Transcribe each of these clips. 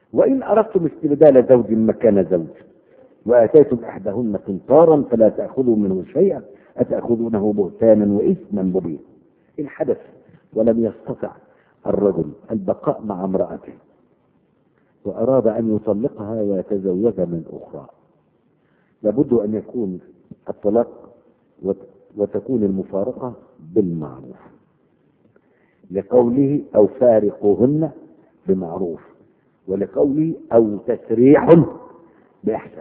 وإن أردتم استبدال زوج مكان زوج وآتيتم إحداهن قنطارا فلا تأخذوا منه شيئا أتأخذونه بهتانا وإثما مبينا. إن حدث ولم يستطع الرجل البقاء مع امرأته وأراد أن يطلقها ويتزوج من أخرى، لابد أن يكون الطلاق وتكون المفارقة بالمعروف، لقوله أو فارقوهن بمعروف، ولقوله أو تسريح بإحسان.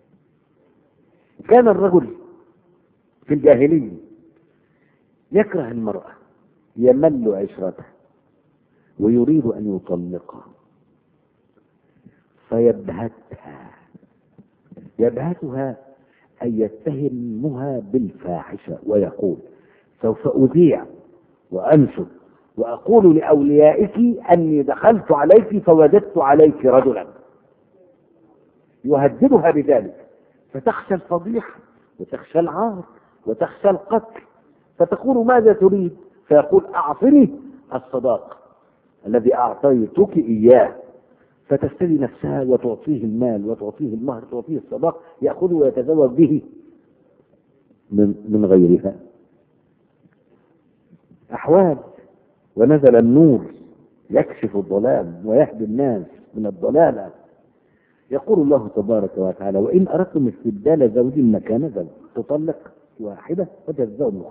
كان الرجل في الجاهلية يكره المرأة، يمل عشرتها ويريد أن يطلقها يبهتها أن يتهمها بالفاحشة ويقول سوف أذيع وأنشر وأقول لأوليائك أني دخلت عليك فوجدت عليك رجلا، يهددها بذلك، فتخشى الفضيحة وتخشى العار وتخشى القتل، فتقول ماذا تريد؟ فيقول أعطني الصداق الذي أعطيتك إياه، فتستدي نفسها وتعطيه المال وتعطيه المهر وتعطيه الصداق، يأخذه ويتزوج به من غيرها. أحوال. ونزل النور يكشف الظلام ويهدي الناس من الضلالة. يقول الله تبارك وتعالى وإن أردتم استبدال زوج مكان زوج تطلق واحدة وتتزوج أخرى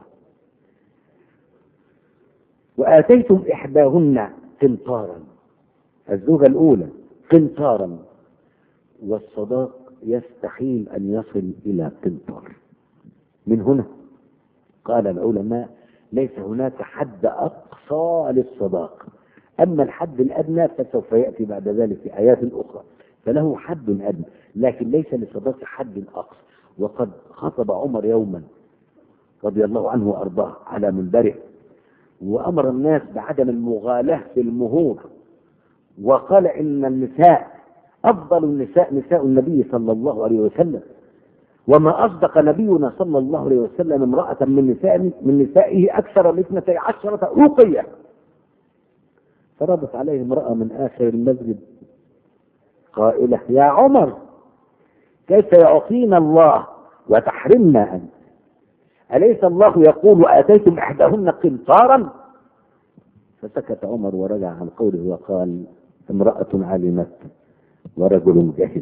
وآتيتم إحداهن قنطارا، الزوجة الأولى قنطارا، والصداق يستحيل أن يصل إلى قنطار. من هنا قال العلماء ليس هناك حد أقصى للصداق، أما الحد الأدنى فسوف يأتي بعد ذلك في آيات أخرى، فله حد أدنى لكن ليس للصداق حد أقصى. وقد خطب عمر يوما رضي الله عنه وأرضاه على منبره وأمر الناس بعدم المغالاة في المهور، وقال إن النساء أفضل النساء نساء النبي صلى الله عليه وسلم، وما أصدق نبينا صلى الله عليه وسلم امرأة من نسائه أكثر من 12 رقية. فردت عليه امرأة من آخر المسجد قائلة يا عمر كيف يعطينا الله وتحرمنا أنت؟ أليس الله يقول وآتيتم إحداهن قنطارا؟ فسكت عمر ورجع عن قوله وقال امرأة علمت ورجل جهل.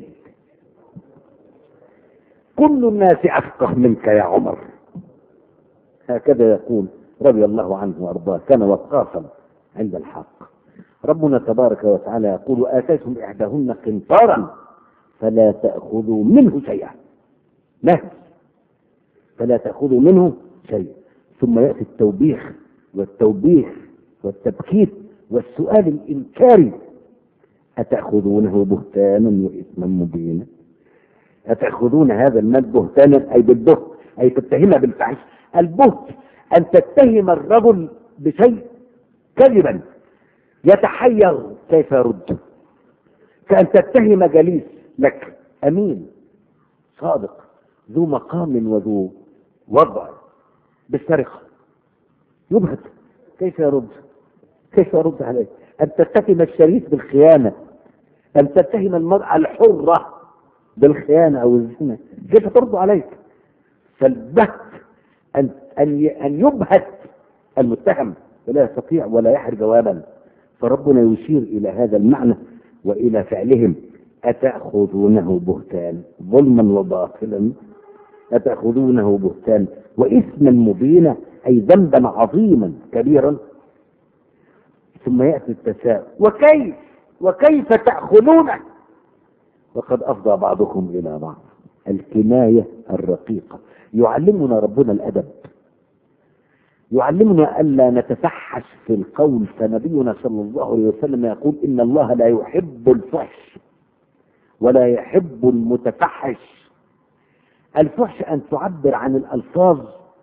كل الناس أفقه منك يا عمر. هكذا يقول رضي الله عنه وأرضاه، كان وقافا عند الحق. ربنا تبارك وتعالى يقول وآتيتم إحداهن قنطارا فلا تأخذوا منه شيئا، نهي فلا تأخذوا منه شيئا. ثم يأتي التوبيخ والتبكيت والسؤال الإنكاري أتأخذونه بهتانا وإثما مبينا؟ أتأخذون هذا المال بهتانا أي بالبهت أي تتهمه بالفحش. البهت أن تتهم الرجل بشيء كذبا يتحير كيف يرد، كأن تتهم جليس لك أمين صادق ذو مقام وذو وضع بالسرقة، يبهت كيف يرد عليه. أن تتهم الشريف بالخيانة، أن تتهم المرأة الحرة بالخيانة أو الزنا، كيف ترد عليك؟ فالبهت أن يبهت المتهم ولا يستطيع ولا يحر جوابا. فربنا يشير إلى هذا المعنى وإلى فعلهم أتأخذونه بهتان ظلما وباطلا، أتأخذونه بهتان وإثما مبينا أي ذنبا عظيما كبيرا. ثم يأتي التساؤل وكيف تأخذونه وقد أفضى بعضكم إلى بعض. الكناية الرقيقة. يعلمنا ربنا الأدب، يعلمنا ألا نتفحش في القول، فنبينا صلى الله عليه وسلم يقول إن الله لا يحب الفحش ولا يحب المتفحش. الفحش أن تعبر عن الألفاظ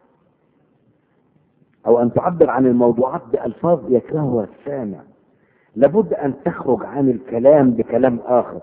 أو أن تعبر عن الموضوعات بألفاظ يكرهها السامع، لابد أن تخرج عن الكلام بكلام آخر.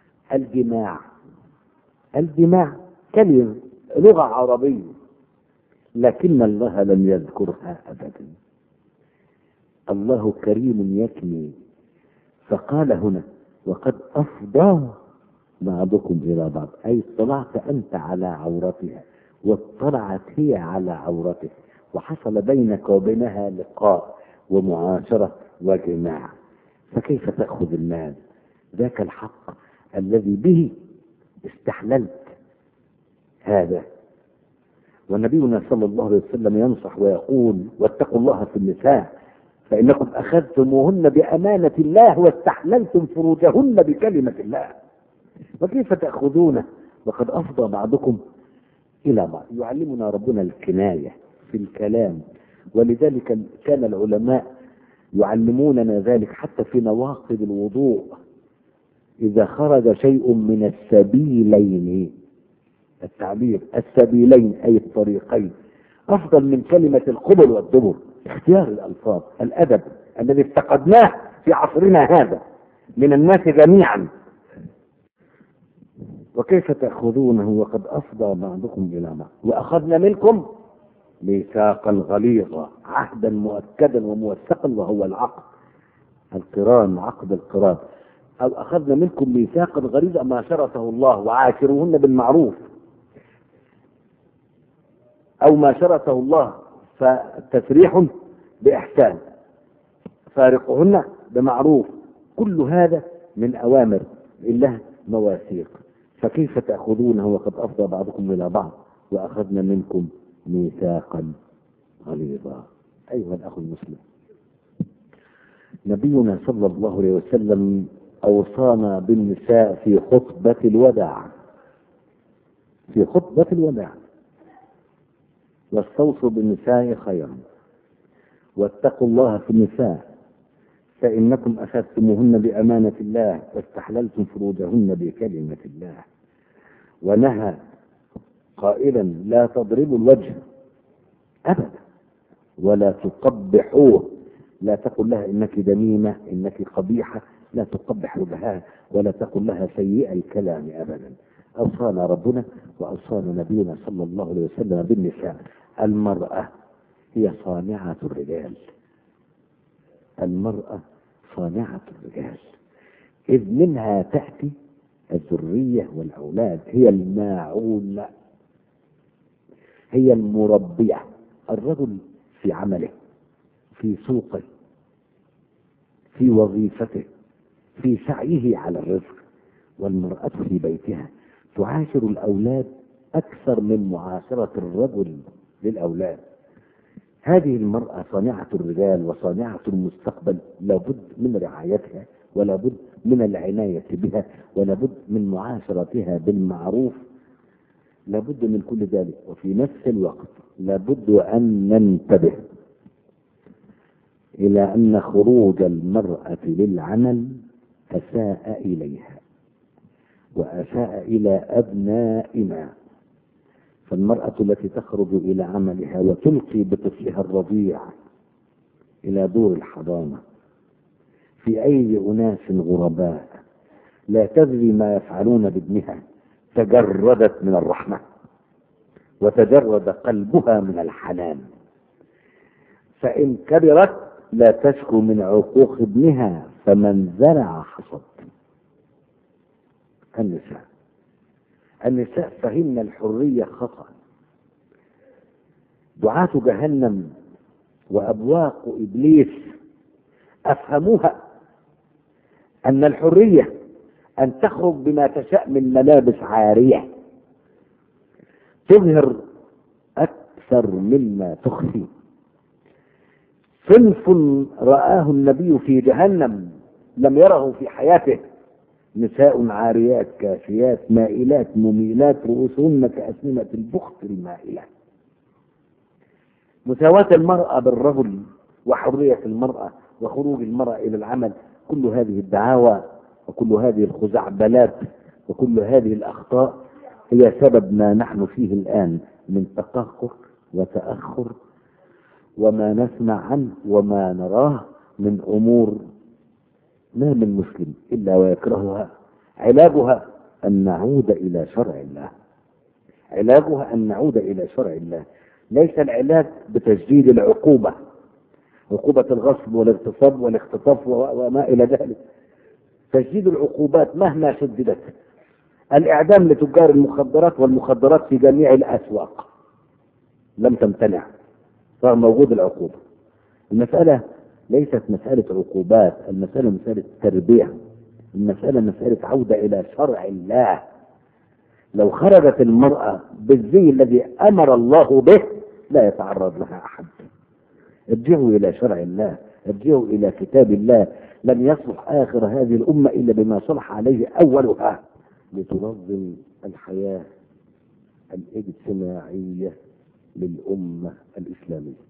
الجماع كلمة لغة عربية لكن الله لم يذكرها أبدا. الله كريم يكني، فقال هنا وقد أفضى بعضكم إلى بعض، أي اطلعت أنت على عورتها واطلعت هي على عورته، وحصل بينك وبينها لقاء ومعاشرة وجماع، فكيف تأخذ المال؟ ذاك الحق الذي به استحللت هذا. ونبينا صلى الله عليه وسلم ينصح ويقول: واتقوا الله في النساء فإنكم أخذتموهن بأمانة الله واستحللتم فروجهن بكلمة الله. وكيف تأخذونه وقد أفضى بعضكم إلى بعض؟ يعلمنا ربنا الكناية في الكلام، ولذلك كان العلماء يعلموننا ذلك حتى في نواقض الوضوء. إذا خرج شيء من السبيلين، التعبير السبيلين أي الطريقين أفضل من كلمة القبل والدبر. اختيار الألفاظ، الأدب الذي افتقدناه في عصرنا هذا من الناس جميعا. وكيف تأخذونه وقد أفضى بعضكم إلى بعض وأخذنا منكم ميثاقا غليظا، عهدا مؤكدا وموثقا، وهو العقد القران، عقد القران. أو أخذنا منكم ميثاقا غليظا ما شرطه الله: وعاشروهن بالمعروف، أو ما شرطه الله فتسريح بإحسان، فارقهن بمعروف. كل هذا من أوامر الله مواثيق. فكيف تأخذونه وقد أفضى بعضكم إلى بعض وأخذنا منكم ميثاقا غليظا. أيها الأخ المسلم، نبينا صلى الله عليه وسلم أوصانا بالنساء في خطبة الوداع، في خطبة الوداع: واستوصوا بالنساء خيرا واتقوا الله في النساء فإنكم أخذتموهن بأمانة الله واستحللتم فروجهن بكلمة الله. ونهى قائلا: لا تضربوا الوجه أبدا ولا تقبحوه. لا تقل لها إنك دميمة، إنك قبيحة، لا تقبح وجهها، ولا تقل لها سيئ الكلام أبدا. أوصانا ربنا وأوصانا نبينا صلى الله عليه وسلم بالنساء. المرأة هي صانعة الرجال، المرأة صانعة الرجال، إذ منها تأتي الذرية والأولاد. هي الماعون، هي المربية. الرجل في عمله، في سوقه، في وظيفته، في سعيه على الرزق، والمرأة في بيتها تعاشر الأولاد أكثر من معاشرة الرجل للأولاد. هذه المرأة صانعة الرجال وصانعة المستقبل، لابد من رعايتها، ولابد من العناية بها، ولابد من معاشرتها بالمعروف، لابد من كل ذلك. وفي نفس الوقت لابد أن ننتبه إلى أن خروج المرأة للعمل أساء إليها وأساء إلى أبنائنا. فالمرأة التي تخرج إلى عملها وتلقي بطفلها الرضيع إلى دور الحضانة في أيدي أناس غرباء لا تدري ما يفعلون بابنها، تجردت من الرحمة وتجرد قلبها من الحنان، فإن كبرت لا تشكو من عقوق ابنها، فمن زرع حصد. النساء فهمنا الحرية خطأ. دعاة جهنم وأبواق إبليس أفهموها أن الحرية أن تخرج بما تشاء من ملابس عارية تظهر أكثر مما تخفي. صنف رآه النبي في جهنم لم يره في حياته: نساء عاريات كاسيات مائلات مميلات رؤوسهن كأسنمة البخت المائلة. مساواة المرأة بالرجل وحرية المرأة وخروج المرأة إلى العمل، كل هذه الدعاوى وكل هذه الخزعبلات وكل هذه الأخطاء هي سبب ما نحن فيه الآن من تقهقر وتأخر، وما نسمع عنه وما نراه من أمور ما من مسلم إلا ويكرهها. علاجها أن نعود إلى شرع الله، علاجها أن نعود إلى شرع الله. ليس العلاج بتجديد العقوبة، عقوبة الغصب والاغتصاب والاختطاف وما إلى ذلك، تشديد العقوبات مهما شددت، الإعدام لتجار المخدرات، والمخدرات في جميع الأسواق لم تمتنع رغم وجود العقوبة. المسألة ليست مسألة عقوبات، المسألة مسألة تربية، المسألة مسألة عودة إلى شرع الله. لو خرجت المرأة بالزي الذي أمر الله به لا يتعرض لها أحد. ارجعوا إلى شرع الله، ارجعوا إلى كتاب الله. لم يصلح آخر هذه الأمة إلا بما صلح عليه أولها، لتنظم الحياة الاجتماعية للأمة الإسلامية.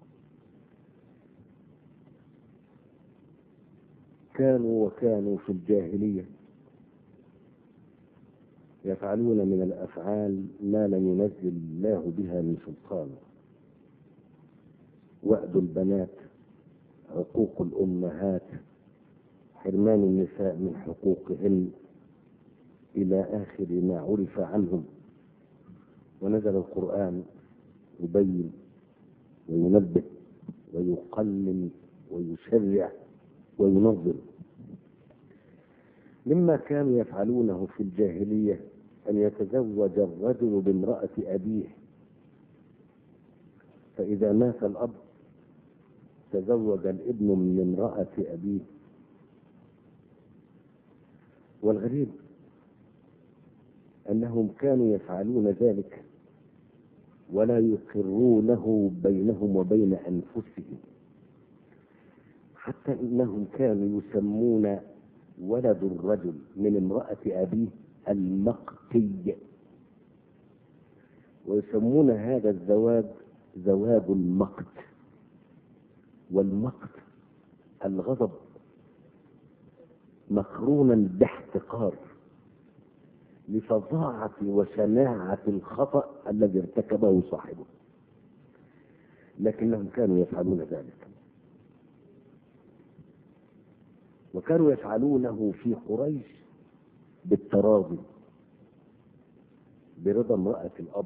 كانوا في الجاهلية يفعلون من الأفعال ما لم ينزل الله بها من سلطان: وأد البنات، عقوق الأمهات، حرمان النساء من حقوقهن، إلى آخر ما عرف عنهم. ونزل القرآن يبين وينبه ويقلل ويشرع وينظم. مما كانوا يفعلونه في الجاهلية أن يتزوج الرجل بامرأة أبيه، فإذا مات الأب تزوج الابن من امرأة أبيه. والغريب أنهم كانوا يفعلون ذلك ولا يقرونه بينهم وبين أنفسهم، حتى إنهم كانوا يسمون ولد الرجل من امرأة أبيه المقتي، ويسمون هذا الزواج زواج المقت. والمقت الغضب مقرونا باحتقار لفظاعة وشناعة الخطأ الذي ارتكبه صاحبه، لكنهم كانوا يفعلون ذلك. وكانوا يفعلونه في قريش بالتراضي برضا امرأة الأب.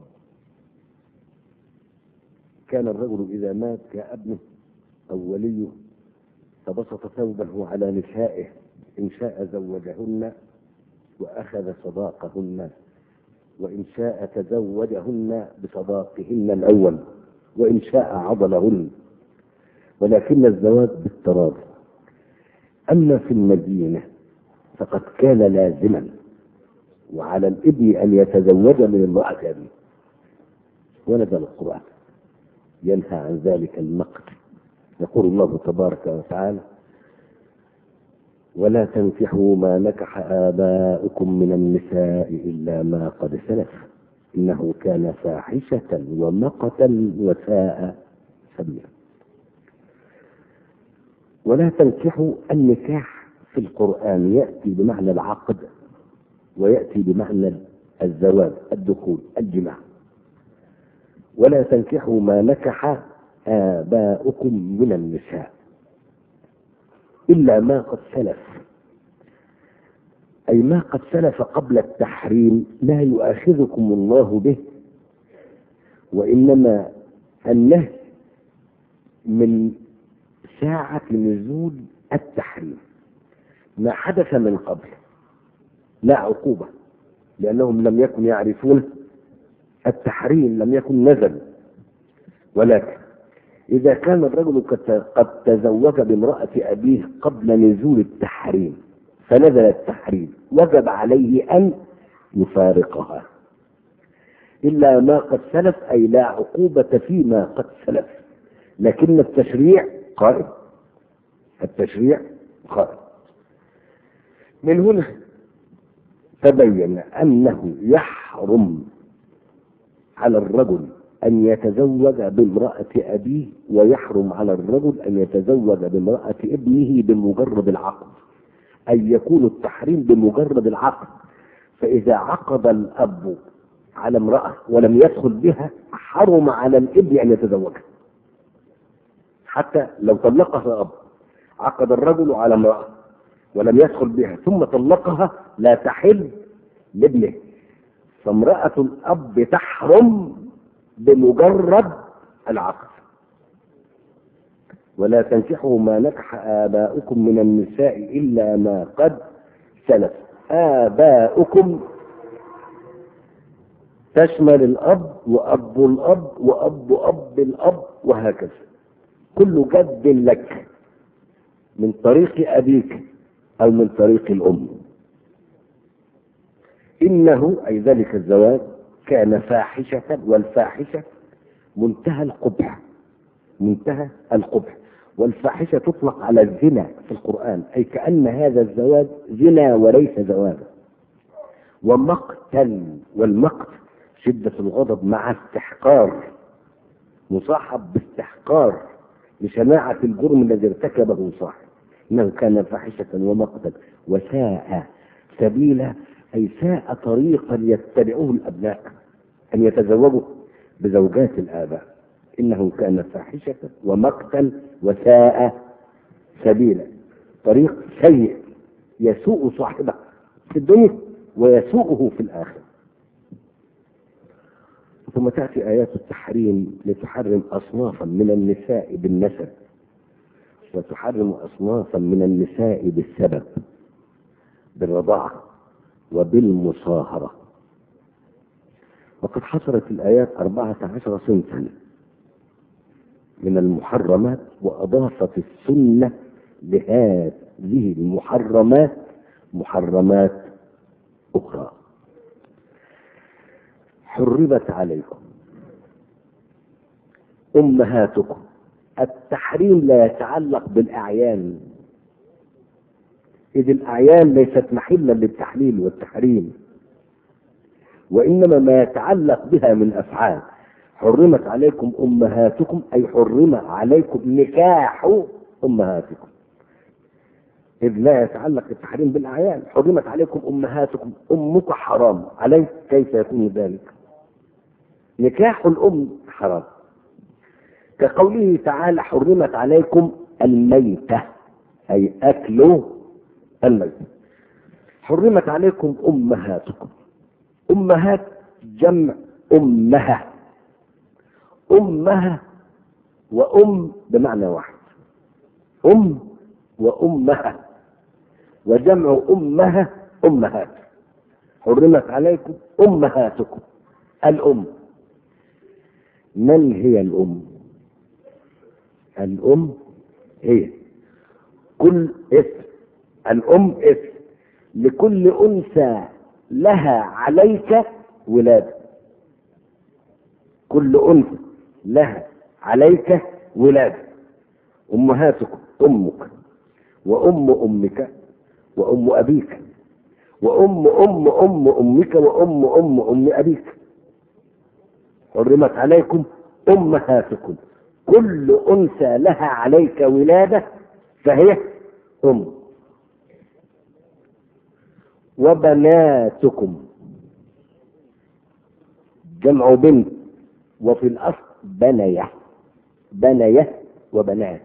كان الرجل إذا مات كابنه أو وليه فبسط ثوبه على نسائه، إن شاء زوجهن وأخذ صداقهن، وإن شاء تزوجهن بصداقهن الأول، وإن شاء عضلهن، ولكن الزواج بالتراضي. أما في المدينة فقد كان لازما وعلى الابن أن يتزوج من امرأة أبيه، ونزل القرآن ينهى عن ذلك المقت. يقول الله تبارك وتعالى: ولا تنكحوا ما نكح آباؤكم من النساء إلا ما قد سلف إنه كان فاحشة ومقتا وساء سبيلا. ولا تنكحوا، النكاح في القرآن يأتي بمعنى العقد ويأتي بمعنى الزواج، الدخول، الجماع. ولا تنكحوا ما نكح آباؤكم من النساء إلا ما قد سلف، أي ما قد سلف قبل التحريم لا يؤاخذكم الله به، وإنما النهي من ساعة نزول التحريم. ما حدث من قبل لا عقوبة، لأنهم لم يكن يعرفون التحريم، لم يكن نزل. ولكن إذا كان الرجل قد تزوج بامرأة أبيه قبل نزول التحريم فنزل التحريم، وجب عليه أن يفارقها إلا ما قد سلف، أي لا عقوبة فيما قد سلف، لكن التشريع قائم. التشريع قائم. من هنا تبين أنه يحرم على الرجل أن يتزوج بامرأة أبيه، ويحرم على الرجل أن يتزوج بامرأة ابنه بمجرد العقد، أي يكون التحريم بمجرد العقد. فإذا عقد الأب على امرأة ولم يدخل بها حرم على الابن أن يتزوجها، حتى لو طلقها الأب. عقد الرجل على امرأة ولم يدخل بها ثم طلقها لا تحل لابنه، فامرأة الأب تحرم بمجرد العقد. ولا تنكحوا ما نكح آباؤكم من النساء إلا ما قد السلف. آباؤكم تشمل الأب وأب الأب وأب أب الأب وهكذا، كل جد لك من طريق أبيك أو من طريق الأم. إنه أي ذلك الزواج كان فاحشة، والفاحشة منتهى القبح، منتهى القبح. والفاحشة تطلق على الزنا في القرآن، أي كأن هذا الزواج زنا وليس زواجا. ومقتل، والمقت شدة الغضب مع استحقار، مصاحب باستحقار لشناعة الجرم الذي ارتكبه صاحب. إنه كان فاحشة ومقتا وساء سبيلا، أي ساء طريقا يتبعه الأبناء أن يتزوجوا بزوجات الآباء. إنه كان فاحشة ومقتا وساء سبيلا، طريق سيء يسوء صاحبه في الدنيا ويسوءه في الآخرة. ثم تأتي آيات التحريم لتحرم أصنافا من النساء بالنسب، وتحرم أصنافا من النساء بالسبب، بالرضاعة وبالمصاهرة. وقد حصرت الآيات 14 صنفا من المحرمات، وأضافت السنة لهذه المحرمات محرمات أخرى. حرمت عليكم أمهاتكم. التحريم لا يتعلق بالأعيان، إذ الأعيان ليست محلا للتحليل والتحريم، وإنما ما يتعلق بها من أفعال. حرمت عليكم أمهاتكم أي حرم عليكم نكاح أمهاتكم، إذ لا يتعلق التحريم بالأعيان. حرمت عليكم أمهاتكم، أمك حرام عليك، كيف يكون ذلك؟ نكاح الأم حرام، كقوله تعالى حرمت عليكم الميتة أي أكل الميتة. حرمت عليكم أمهاتكم. أمهات جمع أمها، أمها وأم بمعنى واحد، أم وأمها، وجمع أمها أمهات. حرمت عليكم أمهاتكم. الأم، من هي الأم؟ الأم هي كل اسم، الأم اسم لكل أنثى لها عليك ولادة، كل أنثى لها عليك ولادة. أمهاتكم أمك وأم أمك وأم أبيك وأم أم أم أمك وأم أم أم أبيك. حرمت عليكم أمهاتكم، كل أنثى لها عليك ولادة فهي أم. وبناتكم جمع بنت، وفي الأصل بنية، بنية وبنات.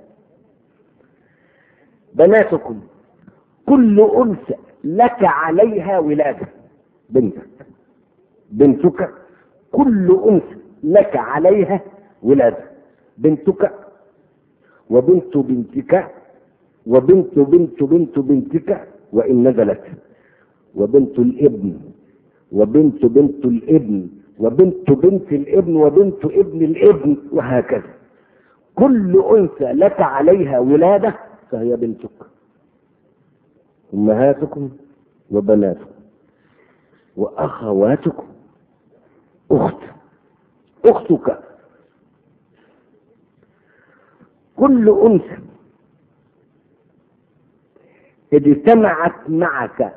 بناتكم كل أنثى لك عليها ولادة، بنتك، بنتك كل أنثى لك عليها ولادة، بنتك وبنت بنتك وبنت بنت بنت بنتك وإن نزلت، وبنت الابن وبنت بنت الابن وبنت بنت الابن وبنت ابن الابن وهكذا. كل أنثى لك عليها ولادة فهي بنتك. أمهاتكم وبناتكم وأخواتكم، أختك، كل أنثى اجتمعت معك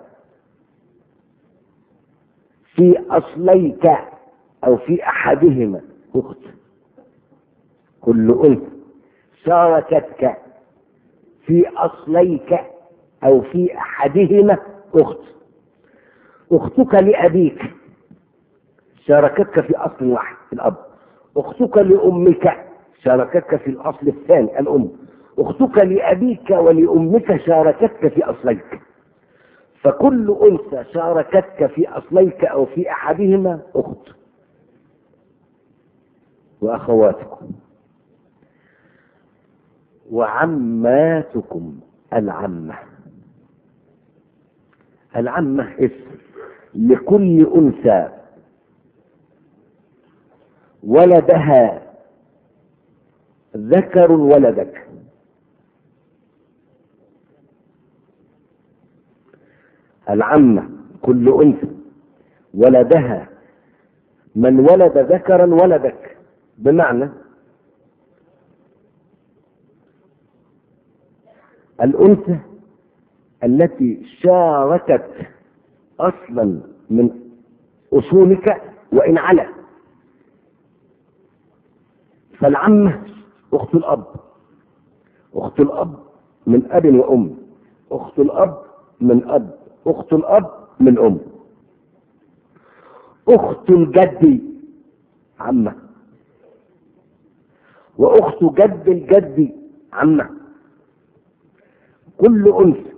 في أصليك أو في أحدهما أخت. كل أنثى شاركتك في أصليك أو في أحدهما أخت. أختك لأبيك شاركتك في أصل واحد الأب. أختك لأمك شاركتك في الأصل الثاني الأم. أختك لأبيك ولأمك شاركتك في أصليك. فكل أنثى شاركتك في أصليك أو في أحدهما أخت. وأخواتكم وعماتكم، العمة، العمة اسم لكل أنثى ولدها ذكر ولدك. العمة كل أنثى ولدها من ولد ذكرا ولدك، بمعنى الأنثى التي شاركت أصلا من أصولك وإن على. فالعمة أخت الأب، أخت الأب من أب وأم، أخت الأب من أب، أخت الأب من أم. أخت الجد عمة، وأخت جد الجد عمة. كل أنثى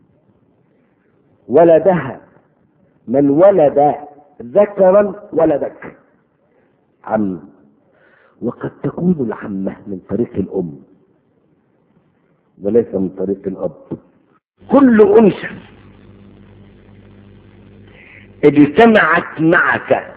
ولدها من ولد ذكرا ولدك عم. وقد تكون العمة من طريق الأم وليس من طريق الأب. كل أنثى اجتمعت معك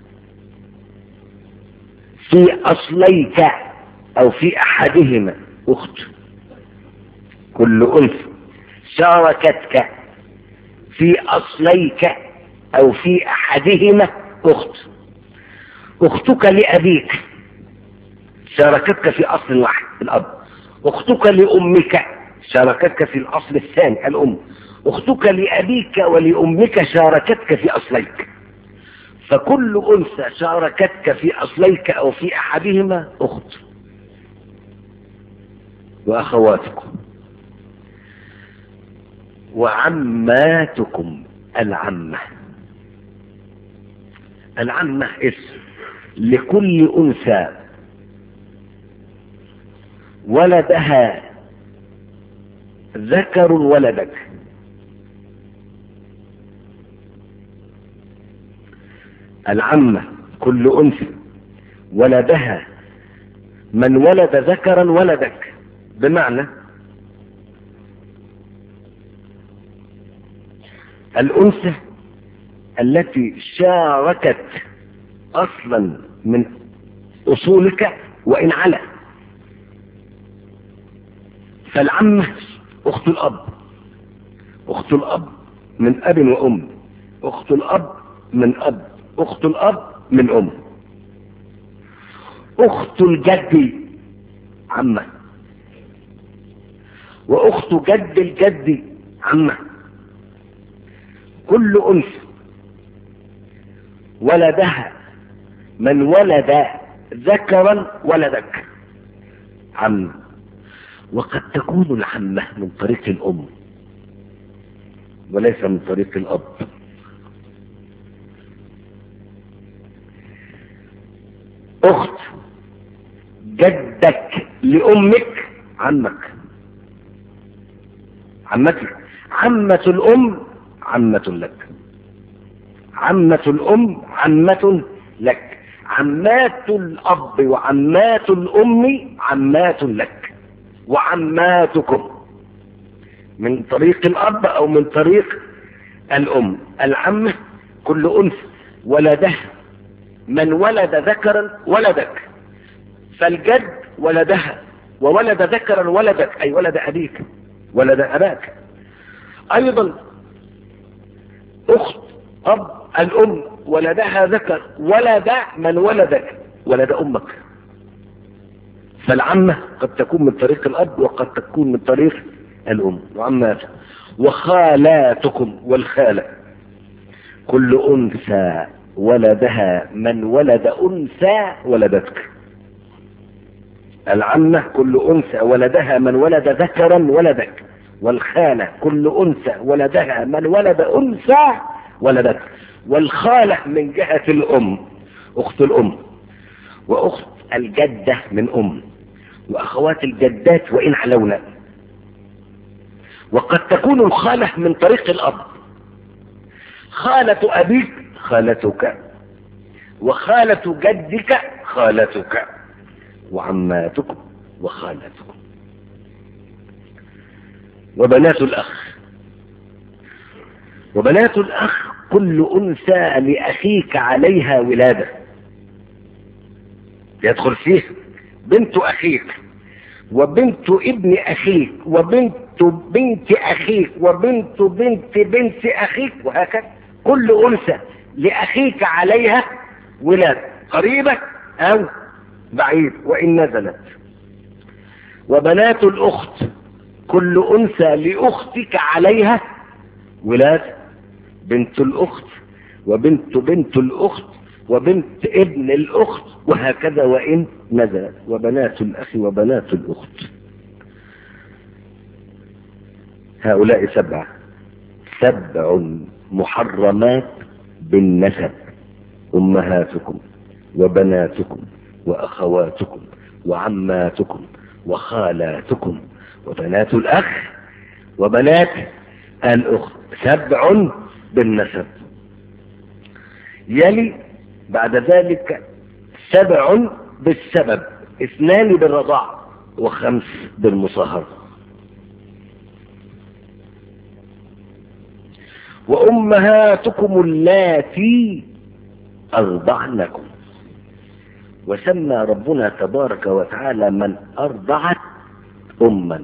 في أصليك أو في أحدهما أخت. كل أنثى شاركتك في أصليك أو في أحدهما أخت. أختك لأبيك شاركتك في أصل واحد الأب، أختك لأمك شاركتك في الأصل الثاني الأم، أختك لأبيك ولأمك شاركتك في أصليك. فكل أنثى شاركتك في أصليك أو في أحدهما أخت. وأخواتكم وعماتكم. العمة، العمة اسم لكل أنثى ولدها ذكر ولدك. العمة كل أنثى ولدها من ولد ذكرا ولدك، بمعنى الأنثى التي شاركت أصلا من أصولك وإن على. فالعمة أخت الأب، أخت الأب من أب وأم، أخت الأب من أب، أخت الأب من أم. أخت الجد عمة، وأخت جد الجد عمة. كل أنثى ولدها من ولد ذكرا ولدك عم. وقد تكون العمة من طريق الأم وليس من طريق الأب. أخت جدك لأمك عمك، عمتك. عمة الأم عمة لك، عمة الأم عمة لك، عمات الأب وعمات الأم عمات لك، وعماتكم من طريق الأب أو من طريق الأم. العمة كل أنثى ولدها من ولد ذكرا ولدك. فالجد ولدها وولد ذكرا ولدك، أي ولد أبيك ولد أباك. أيضا أخت أب الأم ولدها ذكر ولد من ولدك ولد أمك. فالعمة قد تكون من طريق الأب وقد تكون من طريق الأم. وعمات وخالاتكم. والخالة كل أنثى ولدها من ولد أنثى ولدتك. العمة كل أنثى ولدها من ولد ذكرا ولدك. والخالة كل أنثى ولدها من ولد أنثى ولدتك. والخالة من جهة الأم أخت الأم، وأخت الجدة من أم، وأخوات الجدات وإن علونا. وقد تكون الخالة من طريق الأب. خالة أبيك خالتك، وخالة جدك خالتك، وعماتكم وخالتكم. وبنات الأخ وبنات الأخ كل أنثى لأخيك عليها ولادة، يدخل فيه بنت أخيك وبنت ابن أخيك وبنت بنت أخيك وبنت بنت بنت أخيك، وهكذا كل أنثى لأخيك عليها ولادة، قريبة أو بعيد وإن نزلت. وبنات الأخت كل أنثى لأختك عليها ولادة، بنت الأخت وبنت بنت الأخت وبنت ابن الأخت، وهكذا وإن نزلت. وبنات الأخ وبنات الأخت، هؤلاء 7 محرمات بالنسب: أمهاتكم وبناتكم وأخواتكم وعماتكم وخالاتكم وبنات الأخ وبنات الأخت، 7 بالنسب. يلي بعد ذلك 7 بالسبب: 2 بالرضاع و5 بالمصاهرة. وأمهاتكم اللاتي أرضعنكم، وسمى ربنا تبارك وتعالى من أرضعت أما،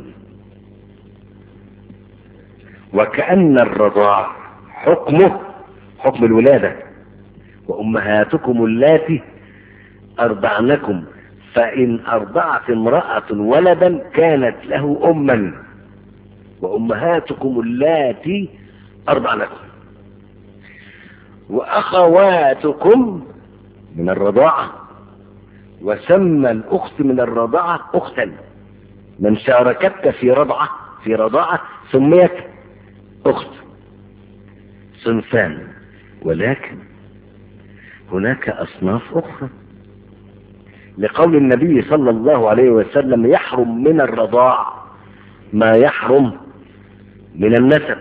وكأن الرضاع حكمه حكم الولادة. وأمهاتكم اللاتي أرضعنكم، فإن أرضعت امرأة ولدا كانت له أما. وأمهاتكم اللاتي أرضعنكم. وأخواتكم من الرضاعة، وسمى الأخت من الرضاعة أختا، من شاركتك في رضاعة سميت أخت. صنفان، ولكن هناك أصناف أخرى، لقول النبي صلى الله عليه وسلم: يحرم من الرضاع ما يحرم من النسب.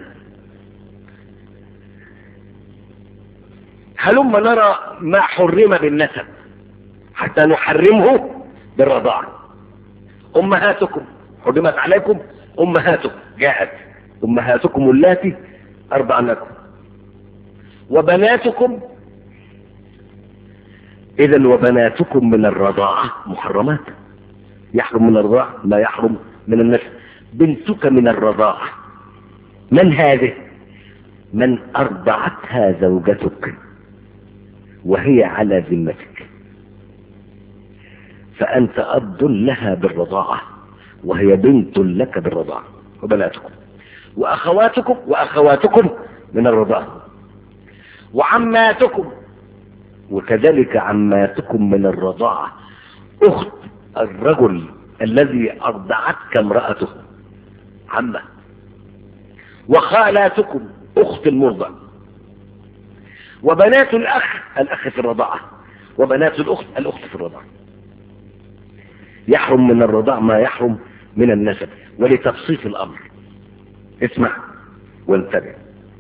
هلما نرى ما حرم بالنسب حتى نحرمه بالرضاعة. أمهاتكم حرمت عليكم، أمهاتكم جاءت أمهاتكم اللاتي أرضعنكم. وبناتكم، إذن وبناتكم من الرضاعة محرمات، يحرم من الرضاعة ما يحرم من النسب. بنتك من الرضاعة، من هذه؟ من أرضعتها زوجتك وهي على ذمتك، فأنت أب لها بالرضاعة وهي بنت لك بالرضاعة. وبناتكم وأخواتكم من الرضاعة. وعماتكم، وكذلك عماتكم من الرضاعة، أخت الرجل الذي أرضعتك امرأته عمة. وخالاتكم، أخت المرضع. وبنات الأخ في الرضاعة، وبنات الأخت في الرضاعة. يحرم من الرضاع ما يحرم من النسب. ولتبسيط الأمر اسمع وانتبه: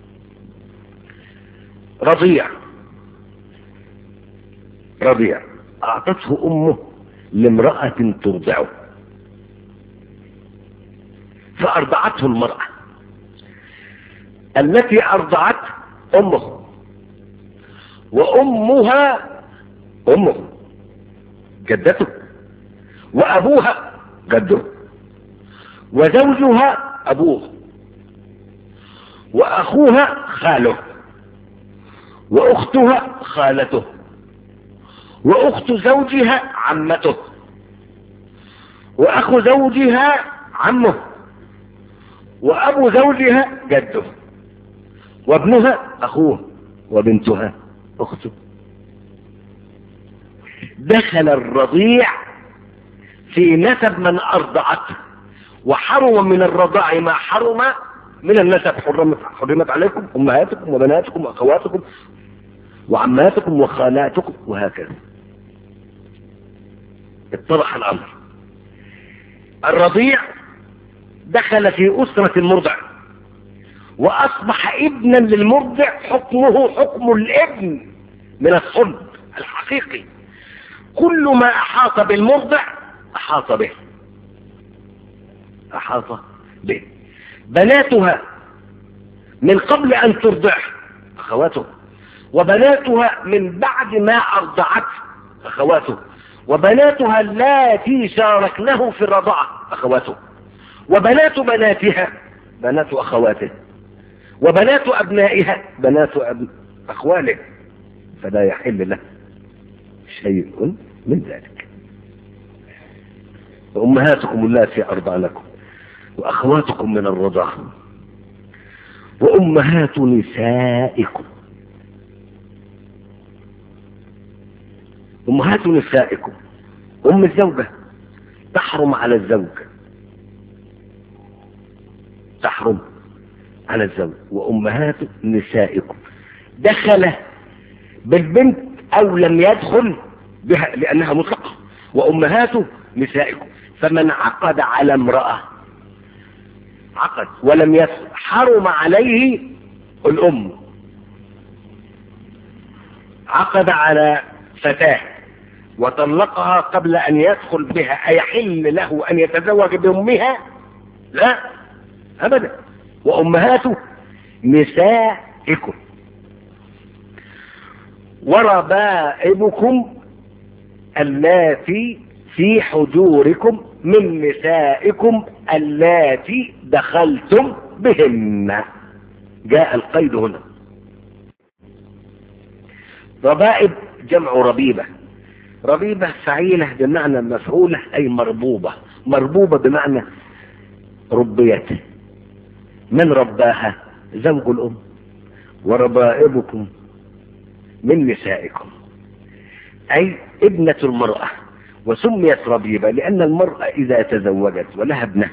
رضيع أعطته أمه لامرأة ترضعه، فأرضعته المرأة التي أرضعت أمه، وأمها أمه جدته، وأبوها جده، وزوجها أبوه، وأخوها خاله، وأختها خالته، وأخت زوجها عمته، وأخو زوجها عمه، وأبو زوجها جده، وابنها أخوه، وبنتها أخته. دخل الرضيع في نسب من أرضعته، وحرم من الرضاع ما حرم من النسب. حرمت عليكم أمهاتكم وبناتكم وأخواتكم وعماتكم وخالاتكم، وهكذا اتضح الأمر. الرضيع دخل في أسرة المرضع، وأصبح ابنا للمرضع، حكمه حكم الابن من الصلب الحقيقي. كل ما أحاط بالمرضع أحاط به. بناتها من قبل أن ترضعه أخواته، وبناتها من بعد ما أرضعته أخواته، وبناتها اللاتي شاركنه في الرضاعة أخواته، وبنات بناتها بنات أخواته، وبنات أبنائها بنات أخواله، فلا يحل له شيء من ذلك. وأمهاتكم اللاتي أرضعنكم وأخواتكم من الرضاعة وأمهات نسائكم. أمهات نسائكم، أم الزوجة تحرم على الزوج، تحرم على الزوج. وأمهات نسائكم دخل بالبنت أو لم يدخل بها لأنها مطلقة. وأمهات نسائكم، فمن عقد على امرأة عقد ولم يدخل حرم عليه الأم. عقد على فتاة وطلقها قبل أن يدخل بها، أيحل له أن يتزوج بأمها؟ لا أبدا. وأمهات نسائكم وربائبكم اللاتي في حجوركم من نسائكم اللاتي دخلتم بهن. جاء القيد هنا. ربائب جمع ربيبة. ربيبة فعيلة بمعنى مفعولة أي مربوبة. مربوبة بمعنى ربيت. من رباها؟ زوج الأم. وربائبكم من نسائكم أي ابنة المرأة. وسميت ربيبة لأن المرأة إذا تزوجت ولها ابنة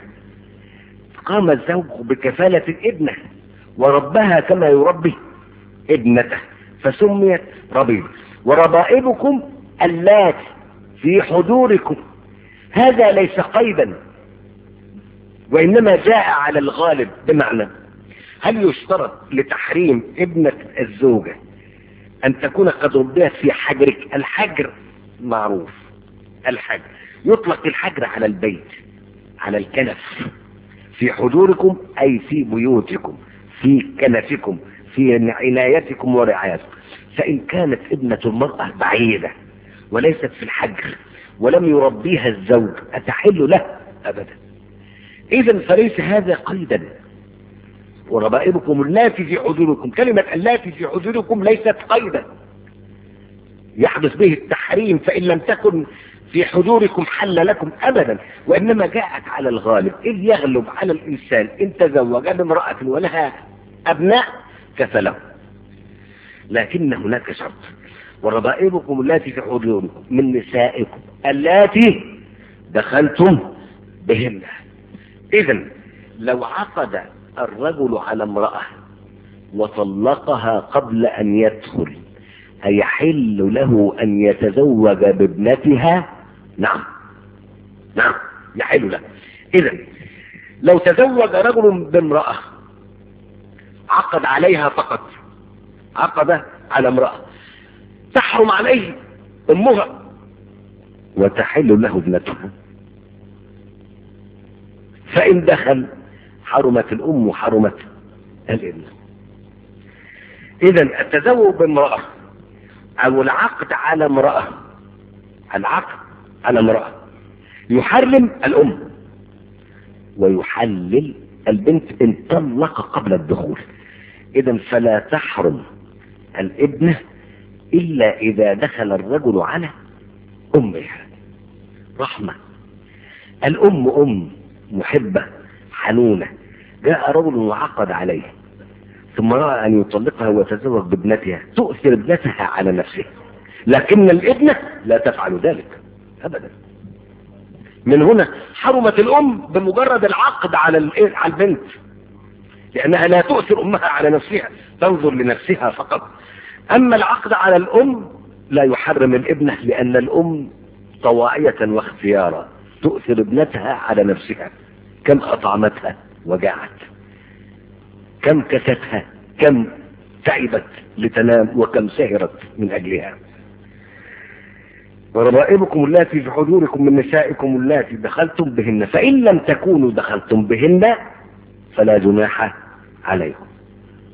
قام الزوج بكفالة الابنة وربها كما يربي ابنته، فسميت ربيبة. وربائبكم اللاتي في حجوركم، هذا ليس قيدا وإنما جاء على الغالب، بمعنى هل يشترط لتحريم ابنة الزوجة أن تكون قد ربيت في حجرك؟ الحجر معروف، الحجر يطلق الحجر على البيت، على الكنف. في حجوركم أي في بيوتكم، في كنفكم، في عنايتكم ورعايتكم. فإن كانت ابنة المرأة بعيدة وليست في الحجر ولم يربيها الزوج أتحل له؟ أبدا. إذن فليس هذا قيدا. وربائبكم اللاتي في حجوركم، كلمة اللاتي في حجوركم ليست قيدا يحدث به التحريم، فإن لم تكن في حجوركم حل لكم أبدا، وإنما جاءت على الغالب. إذ يغلب على الإنسان إن تزوج بامرأة ولها أبناء كفله. لكن هناك شرط: وربائبكم اللاتي في حجوركم من نسائكم اللاتي دخلتم بهن. إذن لو عقد الرجل على امرأة وطلقها قبل أن يدخل أيحل له أن يتزوج بابنتها؟ نعم، نعم يحل له. إذن لو تزوج رجل بامرأة عقد عليها فقط، عقد على امرأة، تحرم عليه أمها وتحل له ابنتها. فإن دخل حرمت الأم وحرمت الابن. إذن التزوج بامرأة أو العقد على امرأة، العقد على امرأة يحرم الأم ويحلل البنت إن طلق قبل الدخول. إذن فلا تحرم الابنة إلا إذا دخل الرجل على أمها. رحمة. الأم أم محبة حنونة، جاء رجل وعقد عليه ثم رأى أن يطلقها ويتزوج بابنتها، تؤثر ابنتها على نفسها، لكن الابنة لا تفعل ذلك أبدا. من هنا حرمت الأم بمجرد العقد على البنت، لأنها لا تؤثر أمها على نفسها، تنظر لنفسها فقط. أما العقد على الأم لا يحرم الابنة، لأن الأم طواعية واختيارا تؤثر ابنتها على نفسها. كم أطعمتها وجاعت، كم كستها، كم تعبت لتنام، وكم سهرت من أجلها. وربائبكم اللاتي في حجوركم من نسائكم اللاتي دخلتم بهن، فإن لم تكونوا دخلتم بهن فلا جناح عليكم.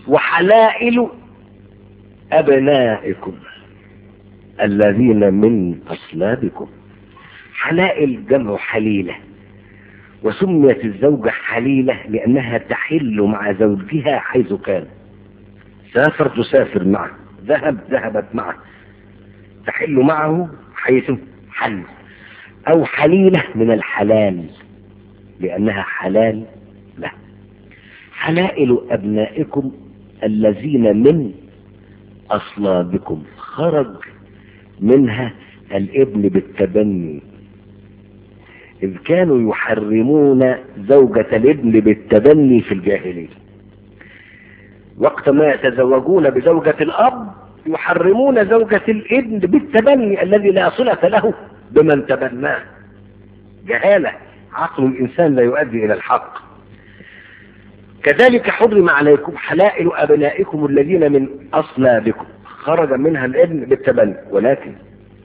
وحلائل أبنائكم الذين من أصلابكم. حلائل جمع حليلة، وسميت الزوجة حليلة لأنها تحل مع زوجها حيث كان. سافر تسافر معه، ذهبت معه، تحل معه حيث حل. أو حليلة من الحلال لأنها حلال له. حلائل أبنائكم الذين من أصلابكم، خرج منها الابن بالتبني، إذ كانوا يحرمون زوجة الابن بالتبني في الجاهلية. وقت ما يتزوجون بزوجة الأب يحرمون زوجة الابن بالتبني الذي لا صلة له بمن تبناه. جهالة، عقل الإنسان لا يؤدي إلى الحق. كذلك حرم عليكم حلائل أبنائكم الذين من أصلابكم، خرج منها الابن بالتبني، ولكن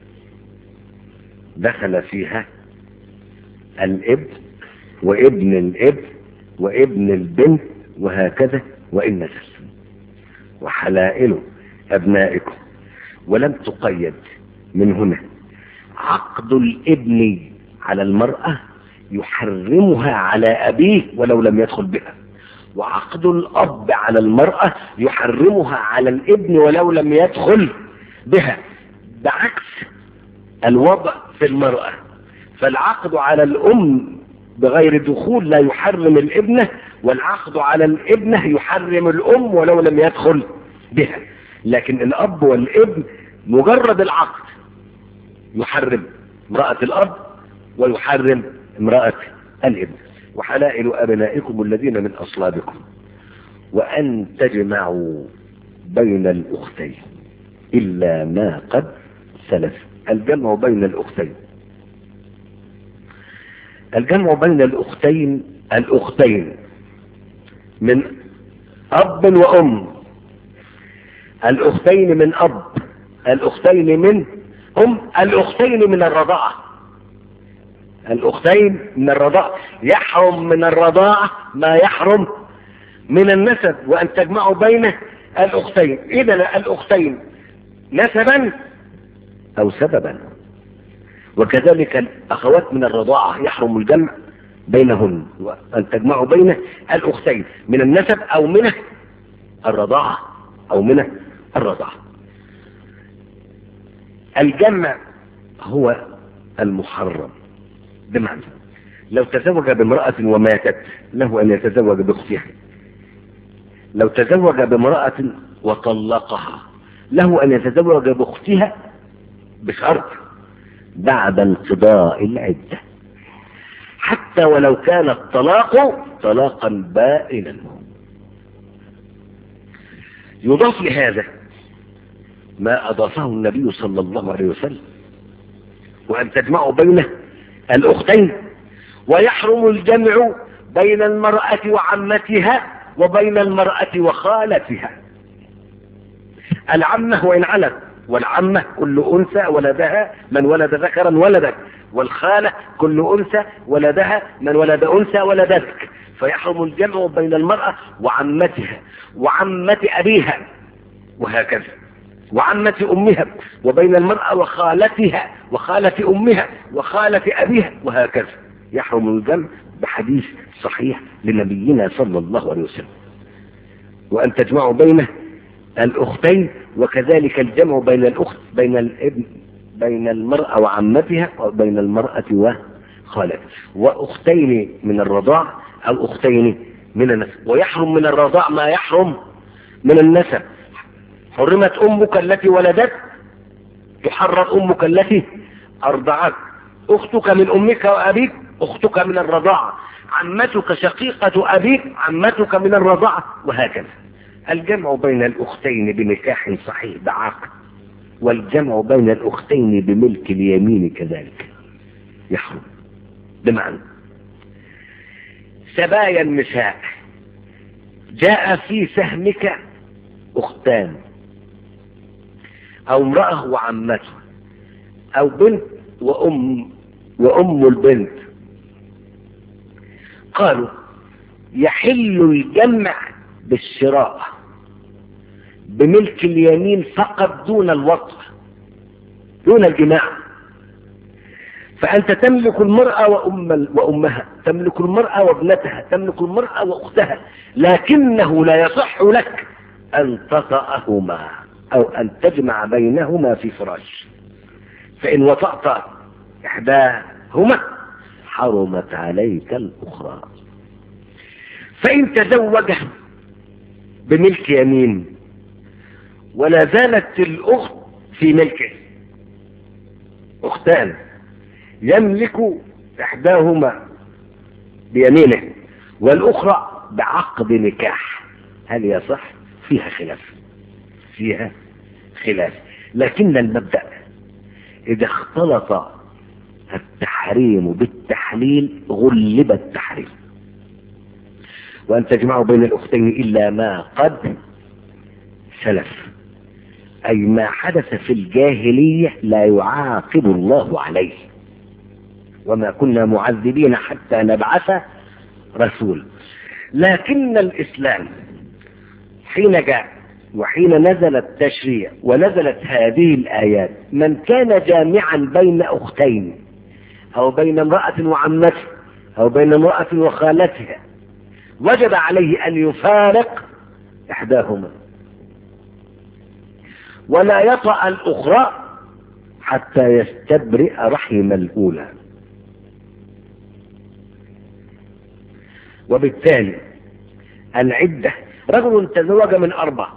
دخل فيها الابن وابن الابن وابن البنت وهكذا وإن نزل. وحلائل أبنائكم، ولم تقيد من هنا. عقد الابن على المرأة يحرمها على أبيه ولو لم يدخل بها، وعقد الأب على المرأة يحرمها على الابن ولو لم يدخل بها، بعكس الوضع في المرأة. فالعقد على الأم بغير دخول لا يحرم الابنة، والعقد على الابنة يحرم الأم ولو لم يدخل بها. لكن الأب والابن مجرد العقد يحرم امرأة الأب ويحرم امرأة الابن. وحلائل أبنائكم الذين من أصلابكم وأن تجمعوا بين الأختين إلا ما قد سلف. الجمع بين الأختين، الجمع بين الأختين، الأختين من أب وأم، الأختين من أب، الأختين من أم، الأختين من الرضاعة. الأختين من الرضاعة، يحرم من الرضاعة ما يحرم من النسب، وأن تجمعوا بين الأختين. إذا الأختين نسبا أو سببا، وكذلك الأخوات من الرضاعة يحرم الجمع بينهن، وأن تجمعوا بين الأختين من النسب أو من الرضاعة أو من الرضاعة. الجمع هو المحرم، بمعنى لو تزوج بامرأة وماتت له أن يتزوج بأختها، لو تزوج بامرأة وطلقها له أن يتزوج بأختها بشرط بعد انقضاء العدة، حتى ولو كان الطلاق طلاقا بائنا. يضاف لهذا ما أضافه النبي صلى الله عليه وسلم، وأن تجمعوا بين الأختين. ويحرم الجمع بين المرأة وعمتها وبين المرأة وخالتها. العمة وإن علت، والعمة كل أنثى ولدها من ولد ذكرا ولدك، والخالة كل أنثى ولدها من ولد أنثى ولدتك. فيحرم الجمع بين المرأة وعمتها وعمة أبيها وهكذا، وعمة أمها، وبين المرأة وخالتها وخالة أمها وخالة أبيها وهكذا. يحرم الجمع بحديث صحيح لنبينا صلى الله عليه وسلم. وأن تجمعوا بين الأختين، وكذلك الجمع بين الأخت بين الابن بين المرأة وعمتها وبين المرأة وخالتها، وأختين من الرضاع أو أختين من النسب. ويحرم من الرضاع ما يحرم من النسب. حرمت أمك التي ولدت، تحرر أمك التي أرضعت. أختك من أمك وأبيك، أختك من الرضاعة. عمتك شقيقة أبيك، عمتك من الرضاعة وهكذا. الجمع بين الأختين بنكاح صحيح بعقد، والجمع بين الأختين بملك اليمين كذلك يحرم. بمعنى سبايا النساء، جاء في سهمك أختان أو امرأة وعمته أو بنت وأم البنت، قالوا يحل الجمع بالشراء بملك اليمين فقط دون الوطء، دون الجماع. فأنت تملك المرأة وأمها، تملك المرأة وابنتها، تملك المرأة وأختها، لكنه لا يصح لك أن تطأهما أو أن تجمع بينهما في فراش. فإن وطأت إحداهما حرمت عليك الأخرى. فإن تزوج بملك يمين ولا زالت الأخت في ملكه، أختان يملك إحداهما بيمينه والأخرى بعقد نكاح، هل يصح؟ فيها خلاف، فيها خلاف. لكن المبدأ إذا اختلط التحريم بالتحليل غلب التحريم. وأن تجمعوا بين الأختين إلا ما قد سلف، أي ما حدث في الجاهلية لا يعاقب الله عليه، وما كنا معذبين حتى نبعث رسول. لكن الإسلام حين جاء وحين نزل التشريع ونزلت هذه الآيات، من كان جامعا بين أختين أو بين امرأة وعمته أو بين امرأة وخالتها وجب عليه أن يفارق إحداهما ولا يطأ الأخرى حتى يستبرئ رحم الأولى. وبالتالي العدة، رجل تزوج من 4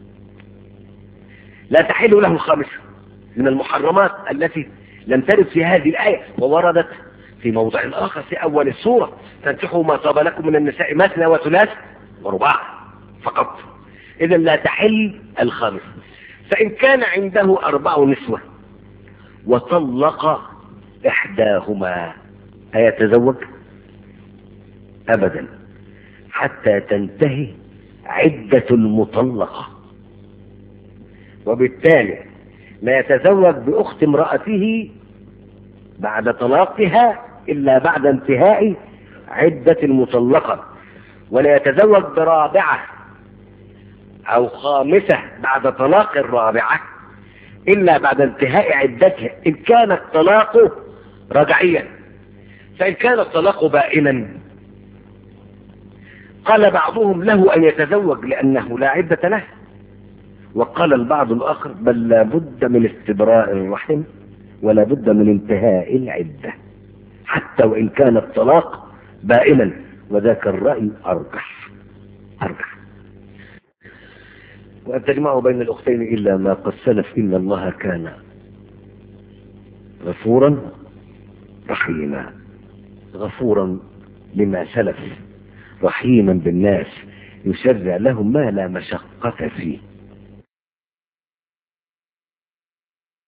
لا تحل له الخامسة من المحرمات التي لم ترد في هذه الآية، ووردت في موضع آخر في أول السورة: تنكحوا ما طاب لكم من النساء مثنى وثلاث ورباع فقط. إذا لا تحل الخامسة. فإن كان عنده 4 نسوة وطلق إحداهما أيتزوج؟ أبدا، حتى تنتهي عدة المطلقة. وبالتالي لا يتزوج بأخت امرأته بعد طلاقها إلا بعد انتهاء عدة المطلقة، ولا يتزوج برابعة أو خامسة بعد طلاق الرابعة إلا بعد انتهاء عدتها إن كان الطلاق رجعيا. فإن كان الطلاق بائنا قال بعضهم له أن يتزوج لأنه لا عدة له، وقال البعض الآخر بل لا بد من استبراء الرحم ولا بد من انتهاء العدة حتى وإن كان الطلاق بائنا، وذاك الرأي أرجح. وأن تجمعوا بين الأختين إلا ما قد سلف إن الله كان غفورا رحيما. غفورا لما سلف، رحيما بالناس، يشرع لهم ما لا مشقة فيه.